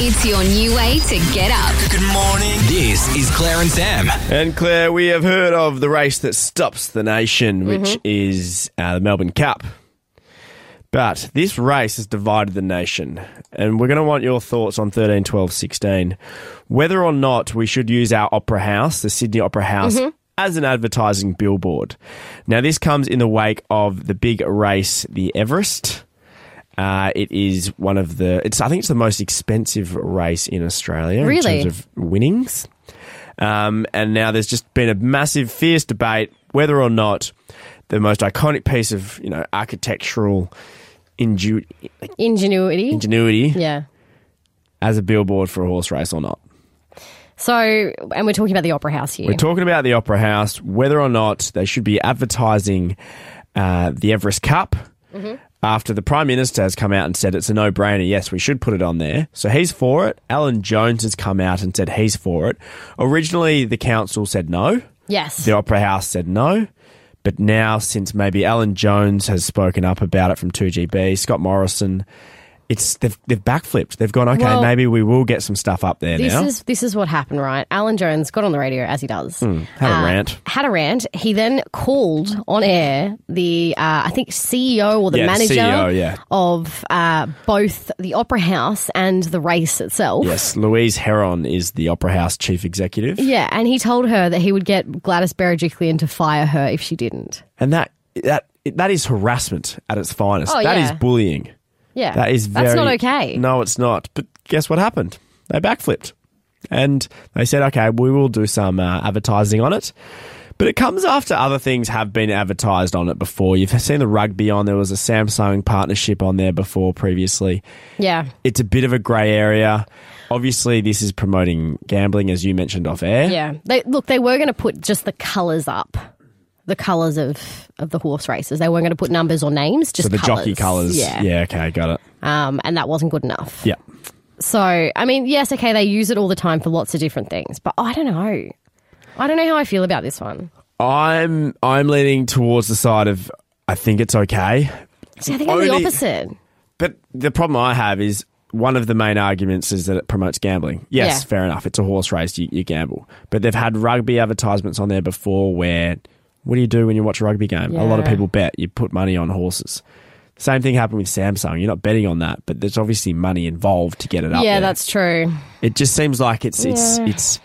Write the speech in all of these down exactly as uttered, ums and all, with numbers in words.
It's your new way to get up. Good morning. This is Claire and Sam. And Claire, we have heard of the race that stops the nation, which Mm-hmm. is uh, the Melbourne Cup. But this race has divided the nation, and we're going to want your thoughts on thirteen, twelve, sixteen. Whether or not we should use our Opera House, the Sydney Opera House, Mm-hmm. as an advertising billboard. Now, this comes in the wake of the big race, the Everest. Uh, it is one of the, it's I think it's the most expensive race in Australia Really? in terms of winnings. Um, and now there's just been a massive, fierce debate whether or not the most iconic piece of, you know, architectural inju- like Ingenuity. ingenuity Yeah. as a billboard for a horse race or not. So, and we're talking about the Opera House here. We're talking about the Opera House, whether or not they should be advertising uh, the Everest Cup. Mm-hmm. After the Prime Minister has come out and said it's a no-brainer, yes, we should put it on there. So he's for it. Alan Jones has come out and said he's for it. Originally, the council said no. Yes. The Opera House said no. But now, since maybe Alan Jones has spoken up about it from two G B, Scott Morrison, it's they've, they've backflipped. They've gone, okay, Well, maybe we will get some stuff up there This now. is this is what happened, right? Alan Jones got on the radio, as he does. had a rant. Had a rant. He then called on air the, uh, I think, C E O or the Yeah, manager C E O, yeah. of uh, both the Opera House and the race itself. Yes, Louise Heron is the Opera House chief executive. Yeah, and he told her that he would get Gladys Berejiklian to fire her if she didn't. And that that that is harassment at its finest. Oh, That is yeah. bullying. Yeah. That is very... That's not okay. No, it's not. But guess what happened? They backflipped. And they said, okay, we will do some uh, advertising on it. But it comes after other things have been advertised on it before. You've seen the rugby on. There was a Samsung partnership on there before previously. Yeah. It's a bit of a grey area. Obviously, this is promoting gambling, as you mentioned off air. Yeah. They, look, they were going to put just the colours up. The colours of, of the horse races. They weren't going to put numbers or names, just So the colours. jockey colours. Yeah. Yeah, okay, got it. Um, and that wasn't good enough. Yeah. So, I mean, yes, okay, they use it all the time for lots of different things, but I don't know. I don't know how I feel about this one. I'm I'm leaning towards the side of I think it's okay. See, I think I'm the Only- opposite. But the problem I have is one of the main arguments is that it promotes gambling. Yes, Yeah. fair enough. It's a horse race, you, you gamble. But they've had rugby advertisements on there before where what do you do when you watch a rugby game? A lot of Yeah. people bet. You put money on horses. Same thing happened with Samsung. You're not betting on that, but there's obviously money involved to get it up Yeah, there. that's true. It just seems like it's it's Yeah. it's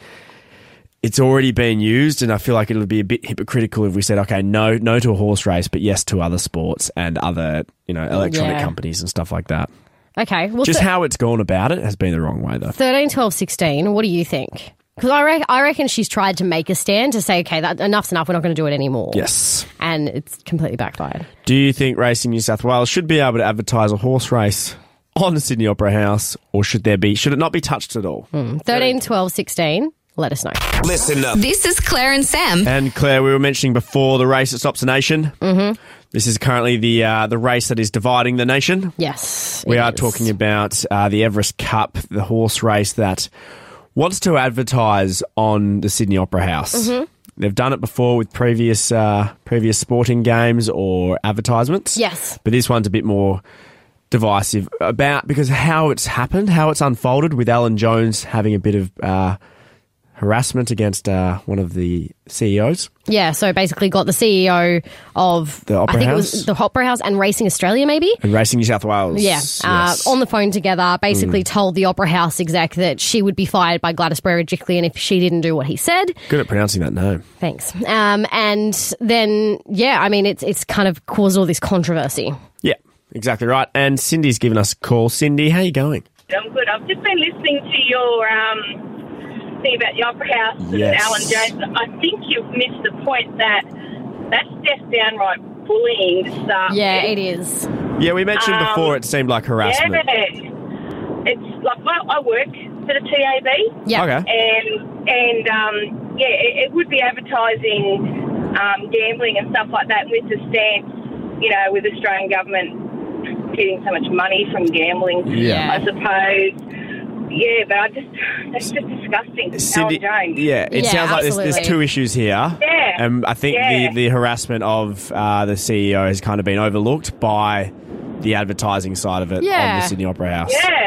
it's already been used, and I feel like it would be a bit hypocritical if we said, okay, no, no to a horse race, but yes to other sports and other, you know, electronic Yeah. companies and stuff like that. Okay. Well, Just th- how it's gone about it has been the wrong way, though. thirteen, twelve, sixteen, what do you think? Because I, re- I reckon she's tried to make a stand to say, okay, that, enough's enough, we're not going to do it anymore. Yes. And it's completely backfired. Do you think Racing New South Wales should be able to advertise a horse race on the Sydney Opera House, or should there be? Should it not be touched at all? thirteen, twelve, sixteen, let us know. Listen up. This is Claire and Sam. And Claire, we were mentioning before the race that stops the nation. Mm-hmm. This is currently the uh, the race that is dividing the nation. Yes. We it are is. talking about uh, the Everest Cup, the horse race that wants to advertise on the Sydney Opera House. Mm-hmm. They've done it before with previous uh, previous sporting games or advertisements. Yes. But this one's a bit more divisive about because how it's happened, how it's unfolded with Alan Jones having a bit of uh, harassment against uh, one of the C E Os. Yeah, so basically got the C E O of The Opera I think House? it was the Opera House and Racing Australia, maybe. And Racing New South Wales. Yeah, Yes. uh, on the phone together, basically told the Opera House exec that she would be fired by Gladys Berejiklian if she didn't do what he said. Good at pronouncing that name. Thanks. Um, and then, yeah, I mean, it's it's kind of caused all this controversy. Yeah, exactly right. And Cindy's given us a call. Cindy, how you going? I'm good. I've just been listening to your um, thing about the Opera House Yes. and Alan Jones. I think you've missed the point that that's just downright bullying to start Yeah, with. it is. Yeah, we mentioned Um, before it seemed like harassment. Yeah. It's like, I, I work for the T A B. Yeah. Okay. And, and um, yeah, it, it would be advertising um, gambling and stuff like that with the stance, you know, with the Australian government getting so much money from gambling, Yeah. I suppose. Yeah, but I just, that's just disgusting. Cindy, Alan Jones. yeah, it Yeah, sounds like there's, there's absolutely. two issues here. Yeah, And I think yeah. the, the harassment of uh, the C E O has kind of been overlooked by the advertising side of it Yeah. on the Sydney Opera House. Yeah,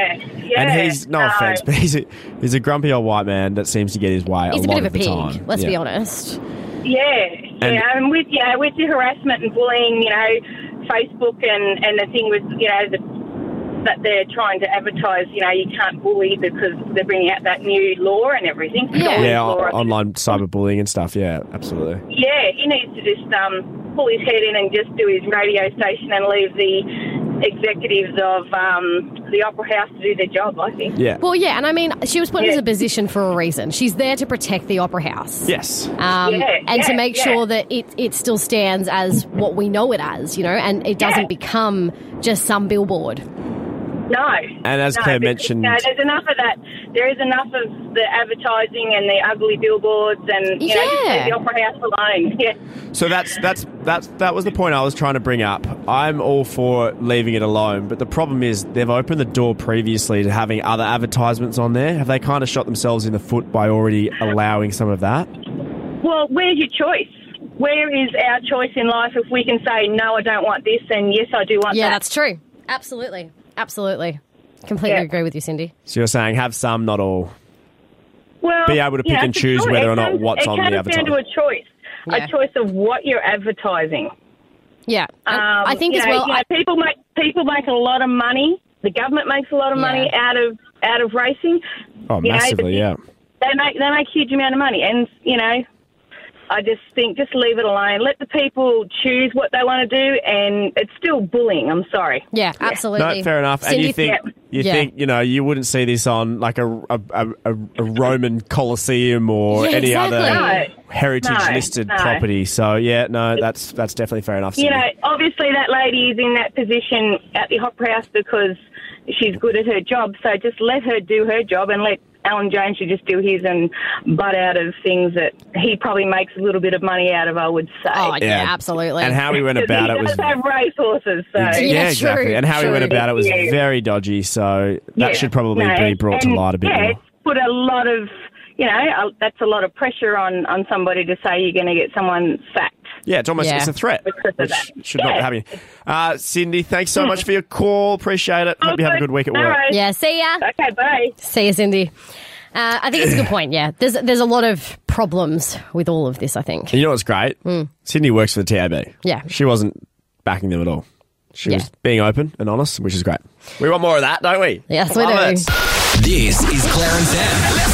Yeah, and he's, no, no. offence, but he's a, he's a grumpy old white man that seems to get his way He's a a lot bit of a of the pig, time. let's Yeah. be honest. Yeah, And- yeah, and with yeah, with the harassment and bullying, you know, Facebook and, and the thing with you know the, that they're trying to advertise, you know, you can't bully because they're bringing out that new law and everything. Yeah. Bullying Yeah, law, I on- think. online cyberbullying and stuff. Yeah, absolutely. Yeah, he needs to just um, pull his head in and just do his radio station and leave the executives of um, the Opera House to do their job, I think. Yeah. Well, yeah, and I mean, she was put in Yeah. a position for a reason. She's there to protect the Opera House. Yes. Um, Yeah, and to yeah, make yeah. sure that it, it still stands as what we know it as, you know, and it doesn't Yeah. become just some billboard. No. And as no, Claire but, mentioned- you know, there's enough of that. There is enough of the advertising and the ugly billboards and, you know, just Yeah. leave the Opera House alone. Yeah. So that's that's that's that was the point I was trying to bring up. I'm all for leaving it alone, but the problem is they've opened the door previously to having other advertisements on there. Have they kind of shot themselves in the foot by already allowing some of that? Well, where's your choice? Where is our choice in life if we can say, no, I don't want this, and yes, I do want Yeah, that? that's true. Absolutely. Absolutely. Completely Yeah. agree with you, Cindy. So you're saying have some, not all. Well, Be able to you pick know, and it's a choose choice. whether or It not comes- what's on the It comes down to a choice. Yeah. A choice of what you're advertising. Yeah. And Um, I think you as know, well. you know, I- people make people make a lot of money. The government makes a lot of Yeah. money out of out of racing. Oh, You know, massively, but yeah. They make they make a huge amount of money, and you know, I just think just leave it alone. Let the people choose what they want to do, and it's still bullying. I'm sorry. yeah, absolutely. No, fair enough. Cindy, and you think yeah. you Yeah. think you know you wouldn't see this on like a a, a, a a Roman Colosseum or Yeah, any exactly. other No. heritage No, listed no. property. So yeah, no, that's that's definitely fair enough. You Cindy. know, obviously that lady is in that position at the Opera House because she's good at her job. So just let her do her job and let Alan Jones should just do his and butt out of things that he probably makes a little bit of money out of, I would say. Oh, yeah, Yeah. absolutely. And how he went about he it was does have racehorses, so... yeah, Yeah, exactly. true, And how he went true. about it was Yeah. very dodgy. So that Yeah. should probably No, be brought to and, light a bit yeah, more. it's put a lot of, you know, uh, that's a lot of pressure on, on somebody to say you're going to get someone sacked. Yeah, it's almost Yeah. it's a threat, Because of which that. should not be Yeah. happening. Uh, Cindy, thanks so much for your call. Appreciate it. Hope you have a good week at All work. right. yeah, see ya. Okay, bye. See you, Cindy. Uh, I think it's a good point, yeah. There's there's a lot of problems with all of this, I think. And you know what's great? Cindy works for the T A B. Hmm. Yeah. She wasn't backing them at all. She Yeah. was being open and honest, which is great. We want more of that, don't we? Yes, we Love do. it. This is Claire and Sam. Let's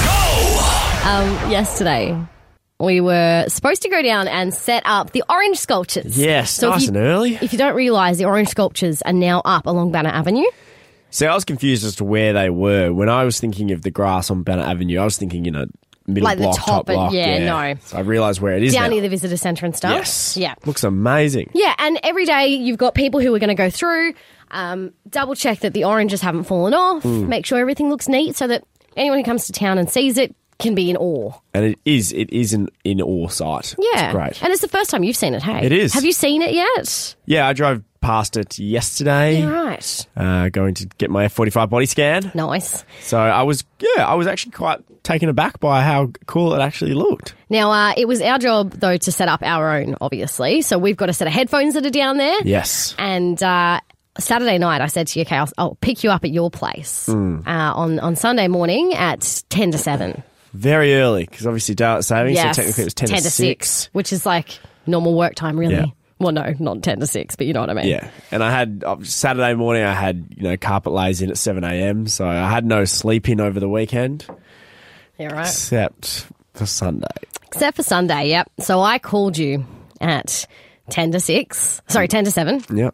go! Um, yesterday, we were supposed to go down and set up the orange sculptures. Yes, So if nice you- and early. If you don't realise, the orange sculptures are now up along Banner Avenue. See, I was confused as to where they were. When I was thinking of the grass on Banner Avenue, I was thinking, you know, middle Like the block, top top and- block. yeah, no. So I realised where it is Down now. near the visitor centre and stuff. Yes. Yeah. Looks amazing. Yeah, and every day you've got people who are going to go through, um, double check that the oranges haven't fallen off, Hmm. make sure everything looks neat so that anyone who comes to town and sees it can be in awe. And it is, it is an in awe sight. Yeah. It's great. And it's the first time you've seen it, hey? It is. Have you seen it yet? Yeah, I drove past it yesterday. Yeah, right. Uh, going to get my F forty-five body scan. Nice. So I was, yeah, I was actually quite taken aback by how cool it actually looked. Now, uh, it was our job, though, to set up our own, obviously. So we've got a set of headphones that are down there. Yes. And uh, Saturday night, I said to you, okay, I'll, I'll pick you up at your place Hmm. uh, on, on Sunday morning at ten to seven. Very early, because obviously daylight savings, Yes, so technically it was ten, to six. which is like normal work time, really. Yeah. Well, no, not ten to six, but you know what I mean. Yeah. And I had, uh, Saturday morning, I had, you know, carpet lays in at seven a.m, so I had no sleep in over the weekend, Yeah, right. except for Sunday. Except for Sunday, yep. So I called you at ten to six, sorry, ten to seven, Yep.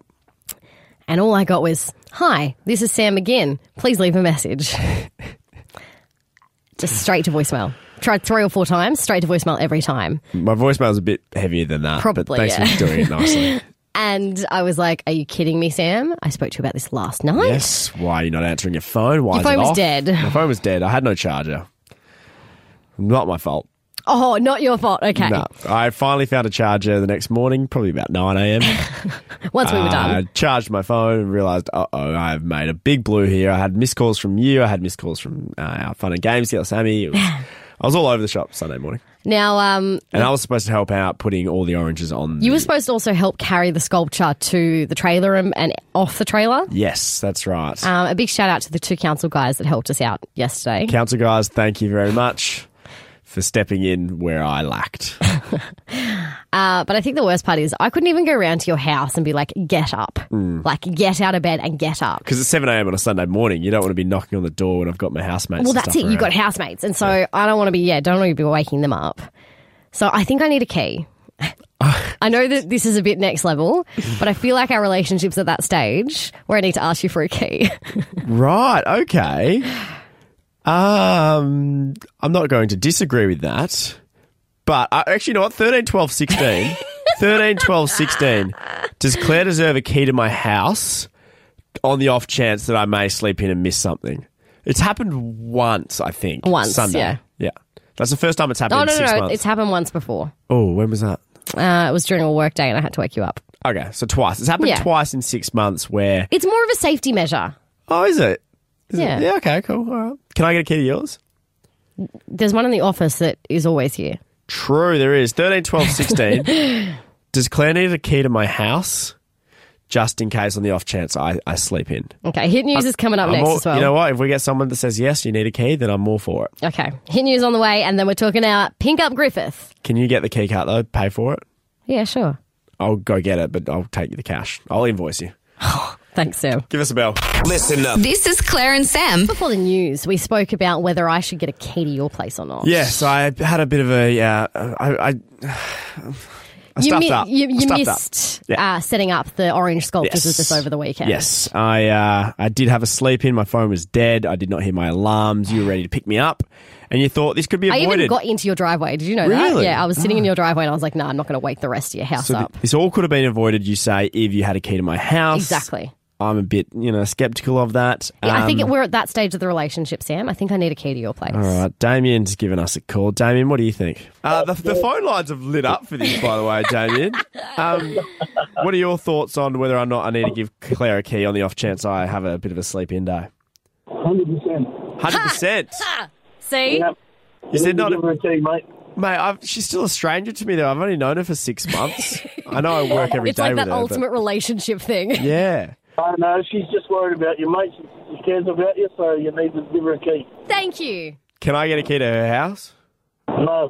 and all I got was, hi, this is Sam again. Please leave a message. Just straight to voicemail. Tried three or four times, straight to voicemail every time. My voicemail's a bit heavier than that, Probably, but thanks yeah. for doing it nicely. And I was like, are you kidding me, Sam? I spoke to you about this last night. Yes. Why are you not answering your phone? Why Your is it phone was off? dead. My phone was dead. I had no charger. Not my fault. Oh, not your fault. Okay. No. I finally found a charger the next morning, probably about nine a.m. Once we were I done. charged my phone and realised, uh-oh, I've made a big blue here. I had missed calls from you. I had missed calls from uh, our fun and games girl, Sammy. It was I was all over the shop Sunday morning. Now, um, And I was supposed to help out putting all the oranges on. you the- were supposed to also help carry the sculpture to the trailer and, and off the trailer. Yes, that's right. Um, a big shout out to the two council guys that helped us out yesterday. Council guys, thank you very much for stepping in where I lacked. Uh, but I think the worst part is I couldn't even go around to your house and be like, get up. Mm. Like, get out of bed and get up. Because it's seven a.m. on a Sunday morning. You don't want to be knocking on the door when I've got my housemates. Well, and that's stuff it. You've got around. housemates. And so yeah. I don't want to be, yeah, don't want to be waking them up. So I think I need a key. I know that this is a bit next level, but I feel like our relationship's at that stage where I need to ask you for a key. Right, okay. Um, I'm not going to disagree with that. But uh, actually, you know what? thirteen, twelve, sixteen thirteen, twelve, sixteen Does Claire deserve a key to my house on the off chance that I may sleep in and miss something? It's happened once, I think. Once, Sunday. yeah. Yeah. That's the first time it's happened Oh, in no, six no, no. months. It's happened once before. Oh, when was that? Uh, it was during a work day and I had to wake you up. Okay, so twice. It's happened Yeah. twice in six months where... It's more of a safety measure. Oh, is it? Is Yeah. It? Yeah, okay, cool. All right. Can I get a key to yours? There's one in the office that is always here. True, there is. thirteen, twelve, sixteen Does Claire need a key to my house just in case on the off chance I, I sleep in? Okay, Hit News is coming up I'm next all- as well. You know what? If we get someone that says, yes, you need a key, then I'm all for it. Okay, Hit News on the way, and then we're talking about Pink Up Griffith. Can you get the key card, though? Pay for it? Yeah, sure. I'll go get it, but I'll take you the cash. I'll invoice you. Thanks, Sam. Give us a bell. Listen up. This is Claire and Sam. Before the news, we spoke about whether I should get a key to your place or not. Yes, I had a bit of a... Yeah, I... I I You, stuffed mi- up. you, I you stuffed missed up. Yeah. uh, setting up the orange sculptures with Yes. us over the weekend. Yes, I uh, I did have a sleep in. My phone was dead. I did not hear my alarms. You were ready to pick me up, and you thought this could be I avoided. even got into your driveway. Did you know that? Really? Yeah, I was sitting in your driveway and I was like, no, nah, I'm not going to wake the rest of your house so up. th- this all could have been avoided, you say, if you had a key to my house. Exactly. I'm a bit, you know, skeptical of that. Yeah, I think Um, we're at that stage of the relationship, Sam. I think I need a key to your place. all right, Damien's given us a call. Damien, what do you think? Uh, the, the phone lines have lit up for this, by the way, Damien. Um, what are your thoughts on whether or not I need to give Claire a key on the off chance I have a bit of a sleep-in day? one hundred percent. one hundred percent. See? Yep. You said not... Give her a key, mate. Mate, I've, she's still a stranger to me, though. I've only known her for six months. I know I work every day It's like with that her. ultimate relationship thing. But yeah. I know, she's just worried about you, mate. She, she cares about you, so you need to give her a key. Thank you. Can I get a key to her house? No.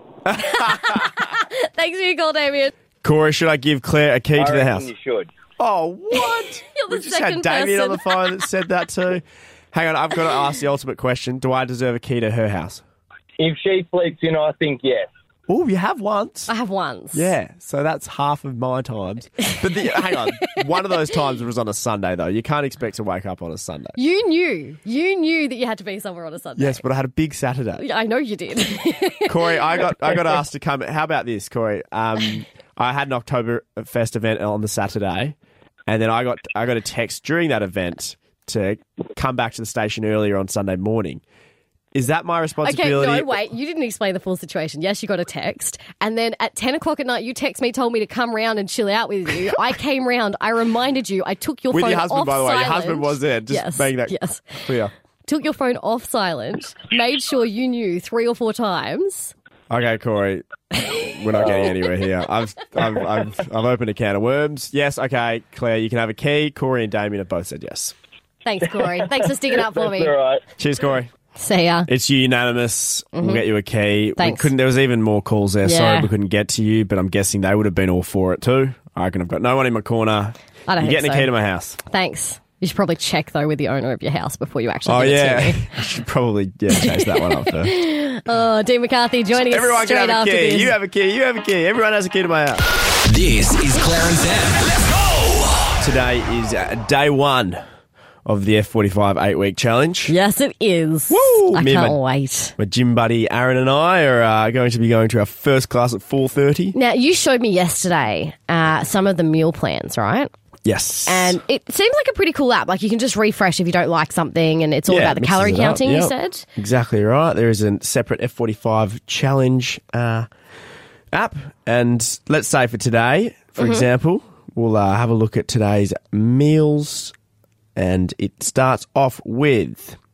Thanks for your call, Damien. Corey, should I give Claire a key to the reckon house? you should. Oh, what? You're the we just second had Damien person. on the phone that said that too. Hang on, I've got to ask the ultimate question. Do I deserve a key to her house? If she sleeps in, I think yes. Oh, you have once. I have once. Yeah, so that's half of my times. But the, hang on, one of those times was on a Sunday, though. You can't expect to wake up on a Sunday. You knew. You knew that you had to be somewhere on a Sunday. Yes, but I had a big Saturday. I know you did. Corey, I got I got asked to come. How about this, Corey? Um, I had an Oktoberfest event on the Saturday, and then I got I got a text during that event to come back to the station earlier on Sunday morning. Is that my Okay, responsibility? no, wait. You didn't explain the full situation. Yes, you got a text. And then at ten o'clock at night, you text me, told me to come round and chill out with you. I came round. I reminded you. I took your With phone your husband, off by the way. Your silent. husband was there. Just yes, making that yes. clear. Took your phone off silent. Made sure you knew three or four times. Okay, Corey. We're not getting anywhere here. I've, I've, I've, I've opened a can of worms. Yes, okay, Claire, you can have a key. Corey and Damien have both said yes. Thanks, Corey. Thanks for sticking up for me. That's all right. Cheers, Corey. See ya. It's unanimous. We'll get you a key. We Thanks. couldn't. There was even more calls there. Yeah. Sorry we couldn't get to you, but I'm guessing they would have been all for it too. I reckon I've got no one in my corner. I don't You're think getting so. a key to my house. Thanks. You should probably check, though, with the owner of your house before you actually Oh, give it yeah. to me. I should probably yeah, chase that one up first. Oh, Dean McCarthy joining Everyone us straight can have a after key. this. You have a key. You have a key. Everyone has a key to my house. This is Claire and Sam. Let's go! Today is uh, day one of the F forty-five eight-week challenge. Yes, it is. Woo! I Me and can't my- wait. My gym buddy Aaron and I are uh, going to be going to our first class at four thirty. Now, you showed me yesterday uh, some of the meal plans, right? Yes. And it seems like a pretty cool app. Like, you can just refresh if you don't like something, and it's all Yeah, about the mixes calorie it up. counting, you Yep. said? Exactly right. There is a separate F forty-five challenge uh, app. And let's say for today, for Mm-hmm. example, we'll uh, have a look at today's meals. And it starts off with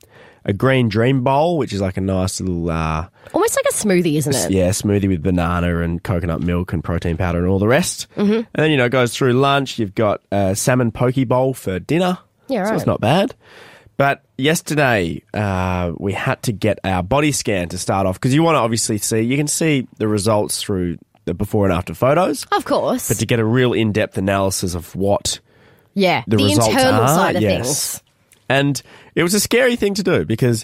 a green dream bowl, which is like a nice little, uh, Almost like a smoothie, isn't it? yeah, smoothie with banana and coconut milk and protein powder and all the rest. Mm-hmm. And then, you know, it goes through lunch. You've got a salmon poke bowl for dinner. Yeah, So right. it's not bad. But yesterday, uh, we had to get our body scan to start off because you want to obviously see, you can see the results through the before and after photos. Of course. But to get a real in-depth analysis of what yeah, the the, results internal are, side of yes. things. And it was a scary thing to do because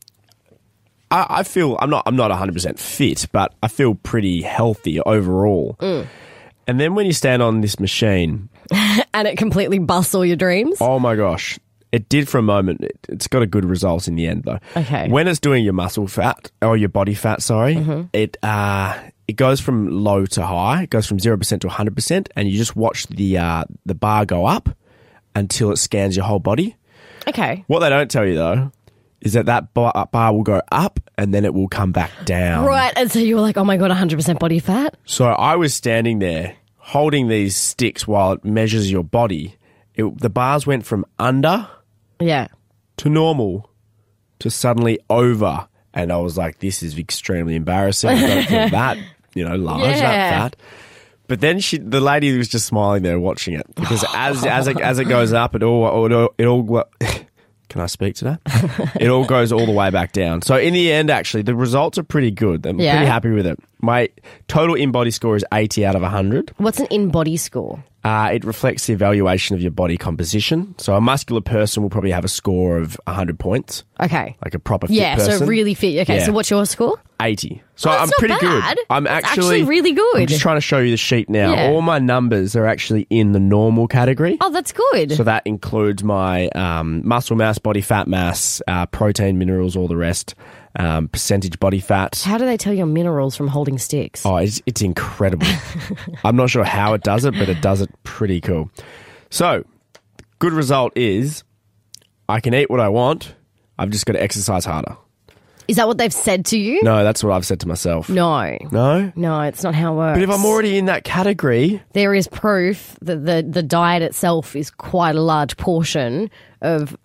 I, I feel I'm not I'm not one hundred percent fit, but I feel pretty healthy overall. Mm. And then when you stand on this machine, And it completely busts all your dreams. oh my gosh, it did for a moment. It, it's got a good result in the end, though. Okay. When it's doing your muscle fat or your body fat, sorry, Mm-hmm. it uh, it goes from low to high. It goes from zero percent to one hundred percent, and you just watch the uh, the bar go up until it scans your whole body. Okay. What they don't tell you, though, is that that bar, bar will go up and then it will come back down. Right, and so you were like, oh my God, one hundred percent body fat? So I was standing there holding these sticks while it measures your body. It, the bars went from under Yeah. to normal to suddenly over. And I was like, this is extremely embarrassing. I don't feel that, you know, large, Yeah. that fat. But then she, the lady was just smiling there watching it because as as it, as it goes up, it all it all, it all can I speak to that? It all goes all the way back down. So in the end, actually, the results are pretty good. I'm Yeah. pretty happy with it. My total in-body score is eighty out of one hundred. What's an in-body score? Uh, it reflects the evaluation of your body composition. So a muscular person will probably have a score of one hundred points, Okay. like a proper fit Yeah, person. so really fit. Okay, Yeah. so what's your score? eighty. So Oh, I'm that's not pretty bad. good. I'm That's actually, actually really good. I'm just trying to show you the sheet now. Yeah. All my numbers are actually in the normal category. Oh, that's good. So that includes my um, muscle mass, body fat mass, uh, protein, minerals, all the rest, um, percentage body fat. How do they tell your minerals from holding sticks? Oh, it's, it's incredible. I'm not sure how it does it, but it does it pretty cool. So, good result is I can eat what I want. I've just got to exercise harder. Is that what they've said to you? No, that's what I've said to myself. No. No? No, it's not how it works. But if I'm already in that category, There is proof that the, the diet itself is quite a large portion of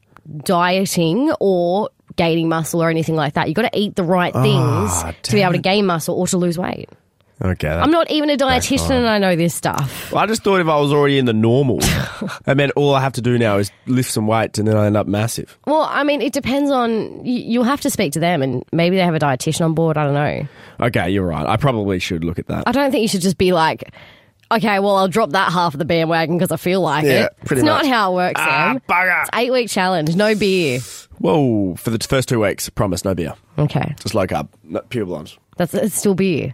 dieting or gaining muscle or anything like that. You've got to eat the right things Ah, to be able to damn gain muscle or to lose weight. okay. that- I'm not even a dietitian fine. and I know this stuff. Well, I just thought if I was already in the normal, I meant all I have to do now is lift some weights and then I end up massive. Well, I mean, it depends on, you, you'll have to speak to them and maybe they have a dietitian on board. I don't know. Okay, you're right. I probably should look at that. I don't think you should just be like, okay, well, I'll drop that half of the bandwagon because I feel like Yeah, it. pretty It's not much. how it works, Ah, Sam. bugger. It's eight week challenge, no beer. Whoa, for the first two weeks, promise, no beer. Okay, Just low carb, no, pure blondes. that's it's still beer.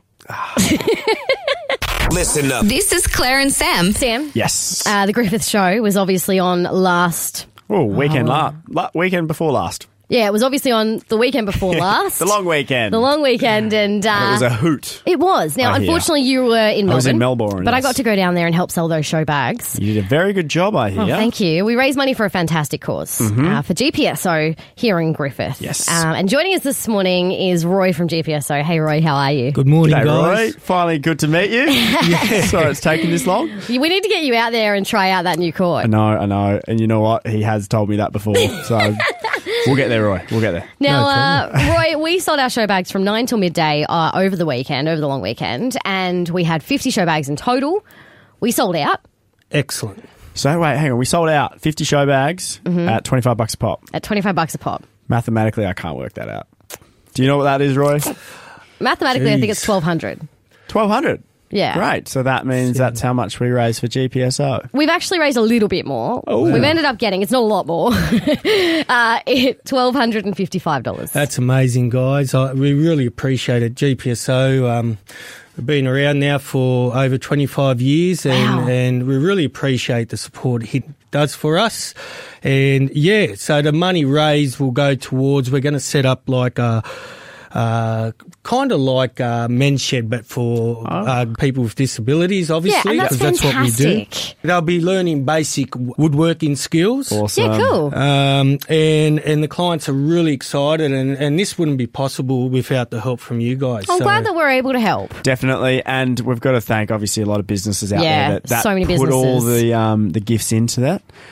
Listen up. This is Claire and Sam. Sam, Yes. uh, the Griffith Show was obviously on last. oh, weekend, la- la- weekend before last. Yeah, it was obviously on the weekend before last. The long weekend. The long weekend, and uh, It was a hoot. it was. Now, I hear. unfortunately, you were in Melbourne. I was in Melbourne, but I yes. got to go down there and help sell those show bags. You did a very good job, I hear. Oh, thank you. We raised money for a fantastic cause uh, for G P S O here in Griffith. Mm-hmm. Yes. Um, and joining us this morning is Roy from G P S O. Hey, Roy, how are you? Good morning, Hey, guys. Roy. Finally, good to meet you. yeah. Sorry it's taking this long. We need to get you out there and try out that new court. I know, I know. And you know what? He has told me that before. So we'll get there, Roy. We'll get there. Now, uh, Roy, we sold our show bags from nine till midday uh, over the weekend, over the long weekend, and we had fifty show bags in total. We sold out Excellent. So wait, hang on. We sold out fifty show bags at twenty-five bucks a pop. at twenty-five bucks a pop. Mathematically, I can't work that out. Do you know what that is, Roy? Mathematically, I think Jeez. it's twelve hundred. twelve hundred. Yeah. Great. So that means that's how much we raised for G P S O. We've actually raised a little bit more. Oh. We've ended up getting, it's not a lot more, uh, it, one thousand two hundred fifty-five dollars. That's amazing, guys. I, we really appreciate it. G P S O, um, we've been around now for over twenty-five years, and, Wow. and we really appreciate the support it does for us. And yeah, so the money raised will go towards, we're going to set up like a, uh, kind of like a men's shed, but for uh, people with disabilities, obviously. and that's 'cause that's what we do. fantastic. They'll be learning basic woodworking skills. Awesome. Yeah, cool. Um, and and the clients are really excited, and, and this wouldn't be possible without the help from you guys. I'm So- glad that we're able to help. Definitely, and we've got to thank obviously a lot of businesses out Yeah, there that, that so many put all businesses. the um, the gifts into that.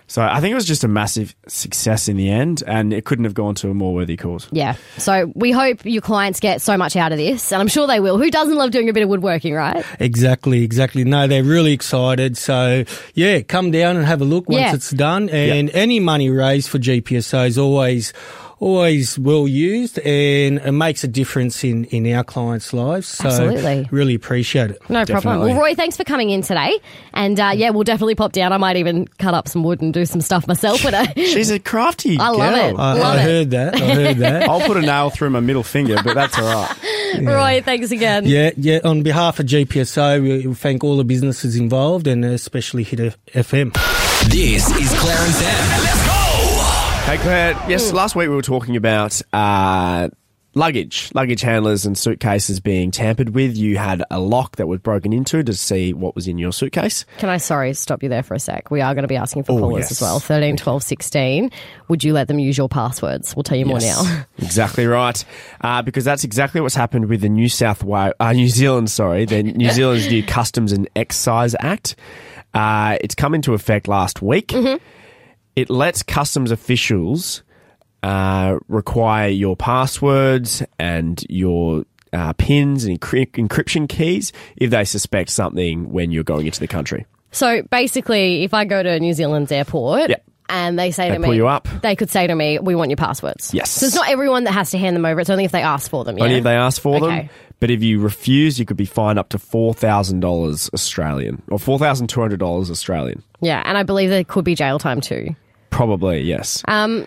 So I think it was just a massive success in the end, and it couldn't have gone to a more worthy cause. Yeah. So we hope your clients get so much out of this, and I'm sure they will. Who doesn't love doing a bit of woodworking, right? Exactly, exactly. No, they're really excited. So, yeah, come down and have a look once Yeah. it's done. And any money raised for G P S O is always always well used, and it makes a difference in, in our clients' lives. So Absolutely. really appreciate it. No problem. Definitely. Well, Roy, thanks for coming in today. And uh, yeah, we'll definitely pop down. I might even cut up some wood and do some stuff myself. But uh, She's a crafty I girl. love it. I, Love I it. heard that. I heard that. I'll put a nail through my middle finger, but that's all right. Roy, thanks again. Yeah, yeah. On behalf of G P S O, we we thank all the businesses involved, and especially Hit F M. This is Claire and Sam. Let's go! Hey, Claire, yes, last week we were talking about uh, luggage, luggage handlers and suitcases being tampered with. You had a lock that was broken into to see what was in your suitcase. Can I, sorry, stop you there for a sec? We are going to be asking for Oh, callers yes. as well. thirteen, twelve, sixteen. Would you let them use your passwords? We'll tell you more Yes, now. exactly right. Uh, because that's exactly what's happened with the New South Wales, uh, New Zealand, sorry, the New Zealand's new Customs and Excise Act. Uh, it's come into effect last week. Mm-hmm. It lets customs officials uh, require your passwords and your uh, pins and encry- encryption keys if they suspect something when you're going into the country. So basically, if I go to New Zealand's airport Yeah. and they say They to pull me, you up. they could say to me, we want your passwords. Yes. So it's not everyone that has to hand them over. It's only if they ask for them. Yeah? Only if they ask for them. Okay. But if you refuse, you could be fined up to four thousand dollars Australian or four thousand two hundred dollars Australian. Yeah, and I believe there could be jail time too. Probably, yes. Um,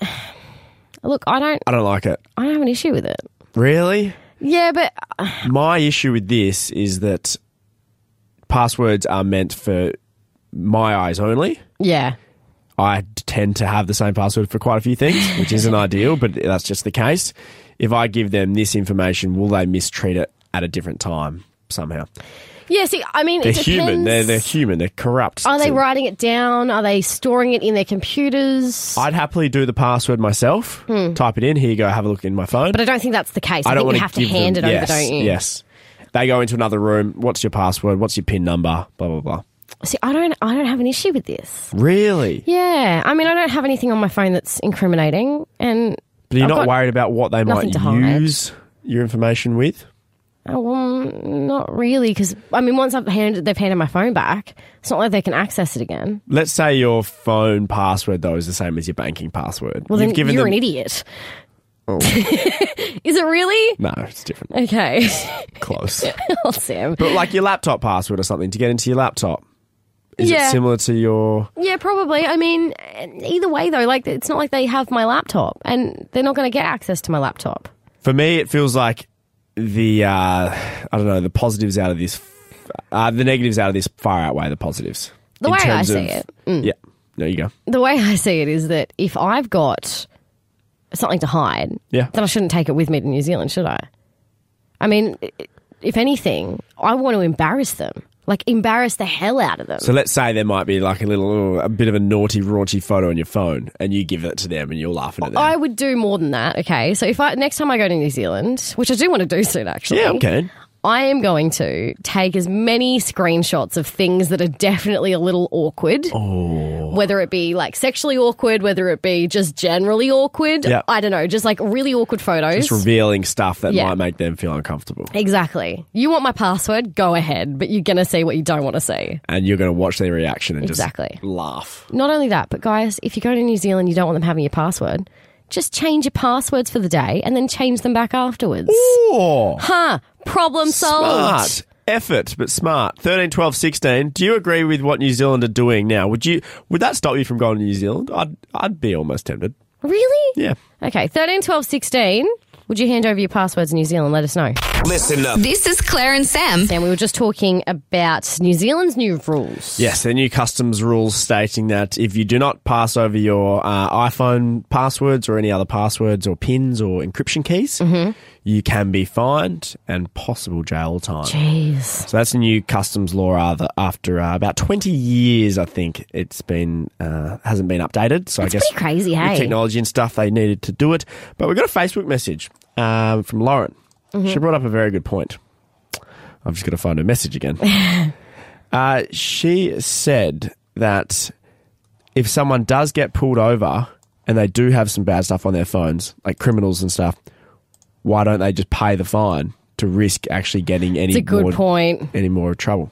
look, I don't, I don't like it. I don't have an issue with it. Really? Yeah, but My issue with this is that passwords are meant for my eyes only. yeah, I tend to have the same password for quite a few things, which isn't ideal, but that's just the case. If I give them this information, will they mistreat it at a different time somehow? yeah. See, I mean, They're it depends. human. They're they're human. They're corrupt. Are they So writing it down? Are they storing it in their computers? I'd happily do the password myself. Type it in. Here you go. Have a look in my phone. Hmm. but I don't think that's the case. I, I don't think want you have to give hand them, it yes, over, don't you? Yes. They go into another room. What's your password? What's your PIN number? Blah blah blah. See, I don't, I don't have an issue with this. Really? Yeah, I mean, I don't have anything on my phone that's incriminating, and But you're I've not got worried about what they might nothing to hide. use your information with? Oh, well, not really, because I mean, once I've handed, they've handed my phone back, it's not like they can access it again. Let's say your phone password, though, is the same as your banking password. Well, You've then given you're them- an idiot. Oh, Is it really? no, it's different. Okay. Close. Oh, Sam. But like your laptop password or something to get into your laptop. Is Yeah. it similar to your... Yeah, probably. I mean, either way, though, like it's not like they have my laptop, and they're not going to get access to my laptop. For me, it feels like the, uh, I don't know, the positives out of this, uh, the negatives out of this far outweigh the positives. The In way I terms see of- it. Mm. Yeah. There you go. The way I see it is that if I've got something to hide, Yeah. then I shouldn't take it with me to New Zealand, should I? I mean, i- if anything, I want to embarrass them. Like, embarrass the hell out of them. So let's say there might be like a little, a bit of a naughty, raunchy photo on your phone, and you give it to them, and you're laughing at them. I would do more than that, okay? So if I next time I go to New Zealand, which I do want to do soon, actually. yeah, okay. I am going to take as many screenshots of things that are definitely a little awkward. Oh. Whether it be like sexually awkward, whether it be just generally awkward. Yeah. I don't know, just like really awkward photos. Just revealing stuff that Yeah. might make them feel uncomfortable. Exactly. You want my password? Go ahead, but you're going to see what you don't want to see. And you're going to watch their reaction and Exactly. just laugh. Not only that, but guys, if you go to New Zealand, you don't want them having your password. Just change your passwords for the day and then change them back afterwards. Oh, Huh. Problem solved. smart. Effort, but smart. thirteen, twelve, sixteen. Do you agree with what New Zealand are doing now? Would you? Would that stop you from going to New Zealand? I'd, I'd be almost tempted. Really? Yeah. Okay, thirteen, twelve, sixteen. Would you hand over your passwords in New Zealand? Let us know. Listen up. This is Claire and Sam. Sam, we were just talking about New Zealand's new rules. Yes, the new customs rules stating that if you do not pass over your uh, iPhone passwords or any other passwords or pins or encryption keys, Mm-hmm. you can be fined and possible jail time. Jeez. So that's a new customs law after, after uh, about twenty years, I think it's been, uh, hasn't been updated. So That's I guess pretty crazy, hey? with technology and stuff, they needed to do it. But we got a Facebook message um, from Lauren. Mm-hmm. She brought up a very good point. I've just got to find her message again. uh, she said that if someone does get pulled over and they do have some bad stuff on their phones, like criminals and stuff, why don't they just pay the fine to risk actually getting any It's a good more, point. any more trouble?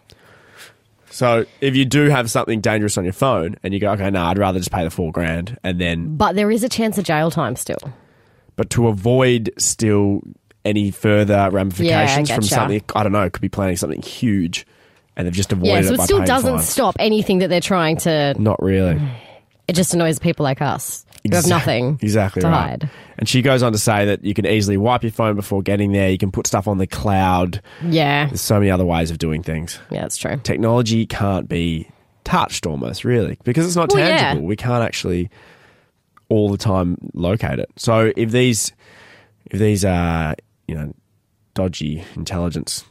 So if you do have something dangerous on your phone and you go, okay, no, I'd rather just pay the four grand and then, But there is a chance of jail time still. but to avoid still any further ramifications Yeah, I from getcha. something, I don't know, could be planning something huge and they've just avoided Yeah, it so it by still paying doesn't fines. stop anything that they're trying to. Not really. It just annoys people like us who have Exac- nothing exactly to right. hide. And she goes on to say that you can easily wipe your phone before getting there. You can put stuff on the cloud. Yeah, There's so many other ways of doing things. yeah, that's true. Technology can't be touched almost, really, because it's not Well, yeah. tangible. We can't actually all the time locate it. So if these, if these are, you know, dodgy intelligence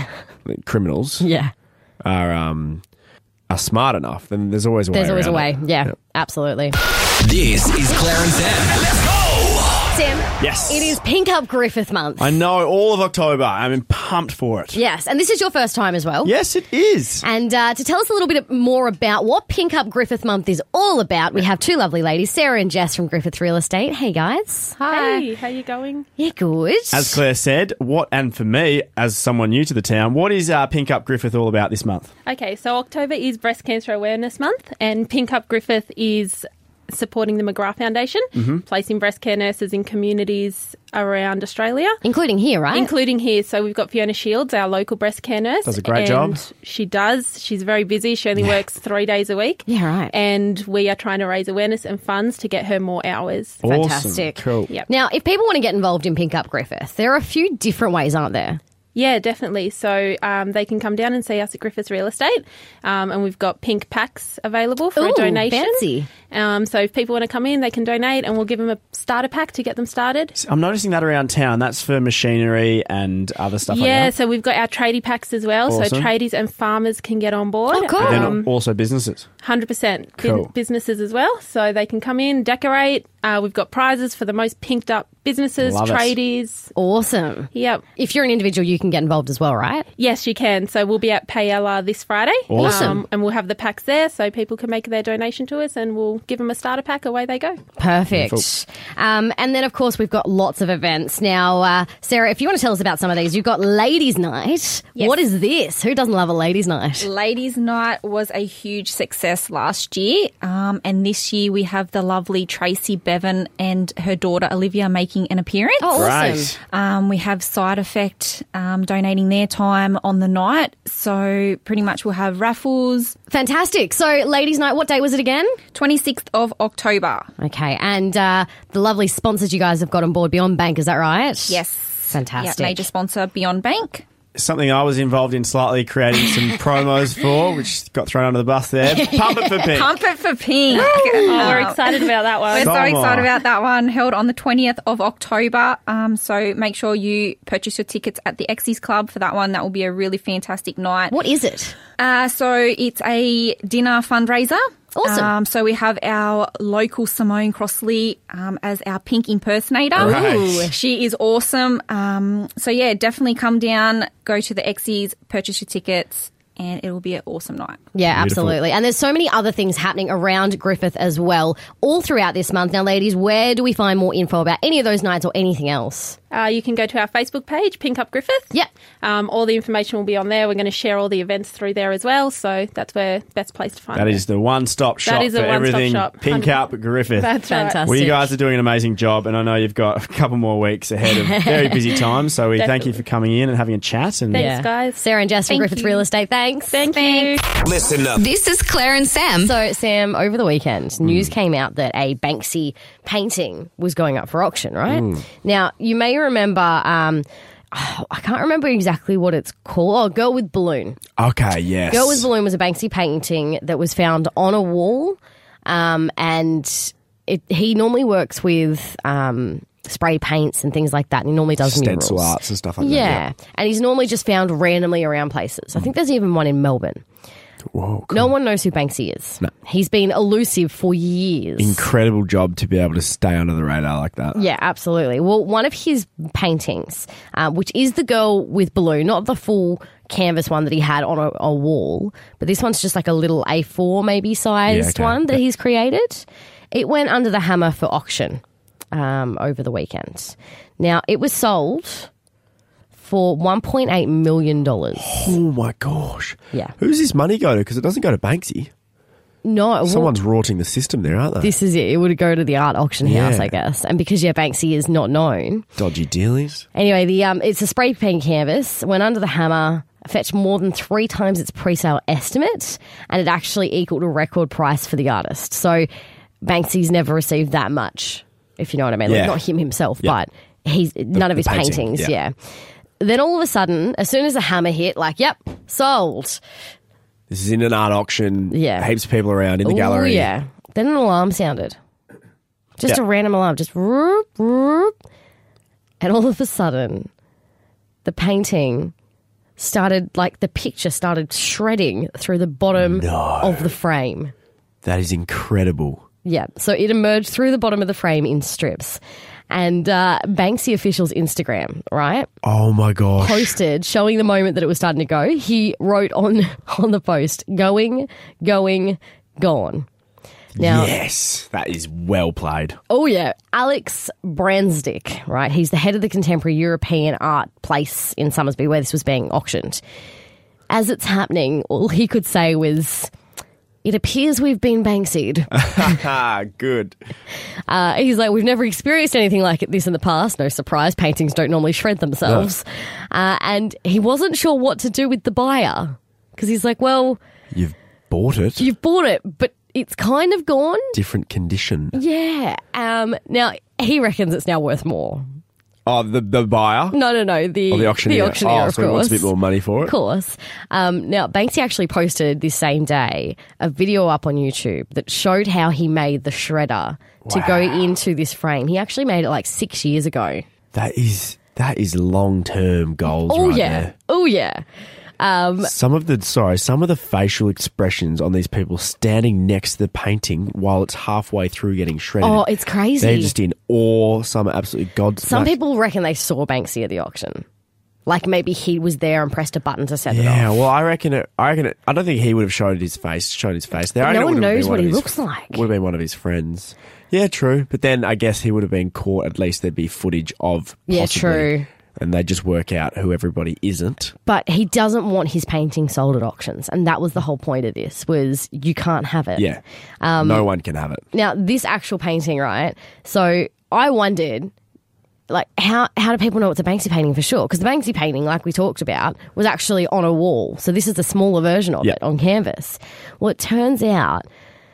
criminals Yeah, are um, are smart enough, then there's always a way. there's always a way. around it. Yeah, Yep. absolutely. This is Claire and Sam. Let's go! Sam, Yes. it is Pink Up Griffith month. I know, all of October. I'm pumped for it. Yes, and this is your first time as well. Yes, it is. And uh, to tell us a little bit more about what Pink Up Griffith Month is all about, we have two lovely ladies, Sarah and Jess from Griffith Real Estate. Hey, guys. Hi. Hey, how you going? Yeah, good. As Claire said, what, and for me, as someone new to the town, what is uh, Pink Up Griffith all about this month? Okay, so October is Breast Cancer Awareness Month, and Pink Up Griffith is supporting the McGrath Foundation, Mm-hmm. placing breast care nurses in communities around Australia. Including here, right? Including here. So we've got Fiona Shields, our local breast care nurse. Does a great and job. She does. She's very busy. She only works three days a week. Yeah, right. And we are trying to raise awareness and funds to get her more hours. Fantastic. Cool. Yep. Now, if people want to get involved in Pink Up Griffith, there are a few different ways, aren't there? Yeah, definitely. So um, they can come down and see us at Griffiths Real Estate, um, and we've got pink packs available for Ooh, a donation. fancy. Um, so if people want to come in, they can donate, and we'll give them a starter pack to get them started. I'm noticing that around town. That's for machinery and other stuff like Yeah, that. so we've got our tradie packs as well. So Awesome. tradies and farmers can get on board. Oh, cool. And then Um, also businesses. one hundred percent Cool. businesses as well. So they can come in, decorate. Uh, we've got prizes for the most pinked up businesses, Love it. tradies. Awesome. Yep. If you're an individual, you can get involved as well, right? Yes, you can. So we'll be at Payella this Friday. Awesome. Um, and we'll have the packs there so people can make their donation to us and we'll give them a starter pack. Away they go. Perfect. Um, and then, of course, we've got lots of events. Now, uh, Sarah, if you want to tell us about some of these, you've got Ladies' Night. Yes. What is this? Who doesn't love a Ladies' Night? Ladies' Night was a huge success last year, um, and this year we have the lovely Tracy Bevan and her daughter Olivia making an appearance. Oh, awesome. Great. Um, we have Side Effect um, donating their time on the night, so pretty much we'll have raffles. Fantastic. So, Ladies' Night, what day was it again? twenty-sixth of October. Okay. And uh, the lovely sponsors you guys have got on board, Beyond Bank, is that right? Yes. Fantastic. Yeah, major sponsor Beyond Bank. Something I was involved in slightly creating some promos for, which got thrown under the bus there. Pump it for pink. Pump it for pink. Oh, we're Um, excited about that one. We're so Come excited on. about that one. Held on the twentieth of October. Um, so make sure you purchase your tickets at the Exes Club for that one. That will be a really fantastic night. What is it? Uh, so it's a dinner fundraiser. Awesome. Um, so we have our local Simone Crossley um, as our pink impersonator. Right. Ooh, she is awesome. Um, so yeah, definitely come down, go to the Exes, purchase your tickets, and it will be an awesome night. Yeah, Beautiful. absolutely. And there's so many other things happening around Griffith as well, all throughout this month. Now, ladies, where do we find more info about any of those nights or anything else? Uh, you can go to our Facebook page, Pink Up Griffith. Yep. Um, all the information will be on there. We're going to share all the events through there as well. So that's where best place to find That it. is the one-stop shop is a for one-stop everything shop. Pink Up Griffith. That's right. Fantastic. Well, you guys are doing an amazing job, and I know you've got a couple more weeks ahead of very busy times. So we thank you for coming in and having a chat. And Thanks, guys. Sarah and Jess from Thank Griffith you. Real Estate, thanks. Thank you. Listen up. This is Claire and Sam. So, Sam, over the weekend, news came out that a Banksy painting was going up for auction, right? Now, you may remember, um, oh, I can't remember exactly what it's called. Oh, Girl with Balloon. Okay, yes. Girl with Balloon was a Banksy painting that was found on a wall, um, and it, he normally works with um, spray paints and things like that, and he normally does Stencil murals. arts and stuff like Yeah, that. and he's normally just found randomly around places. I think there's even one in Melbourne. Whoa, cool. No one knows who Banksy is. No. He's been elusive for years. Incredible job to be able to stay under the radar like that. Yeah, absolutely. Well, one of his paintings, uh, which is the girl with balloon, not the full canvas one that he had on a, a wall, but this one's just like a little A four maybe sized Yeah, okay. one that Yeah. he's created. It went under the hammer for auction um, over the weekend. Now, it was sold for one point eight million dollars. Oh, my gosh. Yeah. Who's this money go to? Because it doesn't go to Banksy. No, well, Someone's rorting the system there, aren't they? this is it. It would go to the art auction house, Yeah. I guess. And because, yeah, Banksy is not known. Dodgy dealies. Anyway, the um, it's a spray paint canvas, went under the hammer, fetched more than three times its pre-sale estimate, and it actually equaled a record price for the artist. So Banksy's never received that much, if you know what I mean. Yeah. Like, not him himself, Yeah. but he's none of the his painting, paintings, yeah. yeah. Then all of a sudden, as soon as the hammer hit, like, yep, sold. This is in an art auction. Yeah. Heaps of people around in the Ooh, gallery. yeah. Then an alarm sounded. Just Yeah. a random alarm, just whoop, whoop. And all of a sudden, the painting started, like the picture started shredding through the bottom No. of the frame. That is incredible. Yeah. So it emerged through the bottom of the frame in strips. And uh, Banksy official's Instagram, right, Oh, my gosh. posted showing the moment that it was starting to go. He wrote on on the post, going, going, gone. Now, Yes. That is well played. oh yeah, Alex Brandsdick, right? He's the head of the Contemporary European Art Place in Summersby where this was being auctioned. As it's happening, all he could say was, "It appears we've been Banksy'd." Good. Uh, he's like, "We've never experienced anything like this in the past. No surprise, paintings don't normally shred themselves." No. Uh, and he wasn't sure what to do with the buyer because he's like, "Well, You've bought it. you've bought it, but it's kind of gone." Different condition. Yeah. Um, now, he reckons it's now worth more. Oh, the the buyer? No, no, no. The, Or the auctioneer? The auctioneer, oh, of so he course. wants a bit more money for it? Of course. Um, now, Banksy actually posted this same day a video up on YouTube that showed how he made the shredder to Wow. go into this frame. He actually made it like six years ago. That is that is long term goals Oh, right yeah. there. Oh, yeah. Um, Some of the sorry, some of the facial expressions on these people standing next to the painting while it's halfway through getting shredded. oh, it's crazy. They're just in awe. Some are absolutely god. Some like- people reckon they saw Banksy at the auction. Like maybe he was there and pressed a button to set it Yeah, off. well, I reckon it. I reckon it. I don't think he would have showed his face. Shown his face. There, I But no reckon it one would have knows been what one of he his- looks like. Would have been one of his friends. Yeah, true. But then I guess he would have been caught. At least there'd be footage of. Yeah, possibly, true. And they just work out who everybody isn't. But he doesn't want his painting sold at auctions, and that was the whole point of this: was you can't have it. Yeah, Um, no one can have it. Now, this actual painting, right? So I wondered, like, how how do people know it's a Banksy painting for sure? Because the Banksy painting, like we talked about, was actually on a wall. So this is a smaller version of Yep. it on canvas. Well, it turns out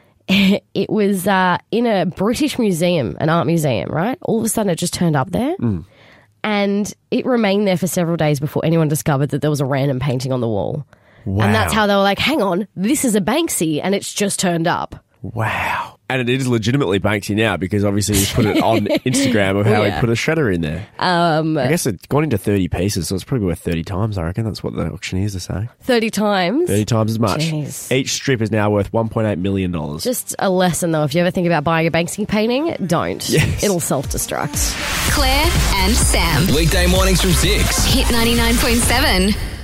it was uh, in a British museum, an art museum, right? All of a sudden, it just turned up there. Mm. And it remained there for several days before anyone discovered that there was a random painting on the wall. Wow. And that's how they were like, hang on, this is a Banksy, and it's just turned up. Wow. And it is legitimately Banksy now because obviously he's put it on Instagram of how Yeah. he put a shredder in there. Um, I guess it's gone into thirty pieces, so it's probably worth thirty times, I reckon. That's what the auctioneers are saying. thirty times. thirty times as much. Jeez. Each strip is now worth one point eight million dollars. Just a lesson, though. If you ever think about buying a Banksy painting, don't. Yes. It'll self-destruct. Claire and Sam. Weekday mornings from six. Hit ninety-nine point seven.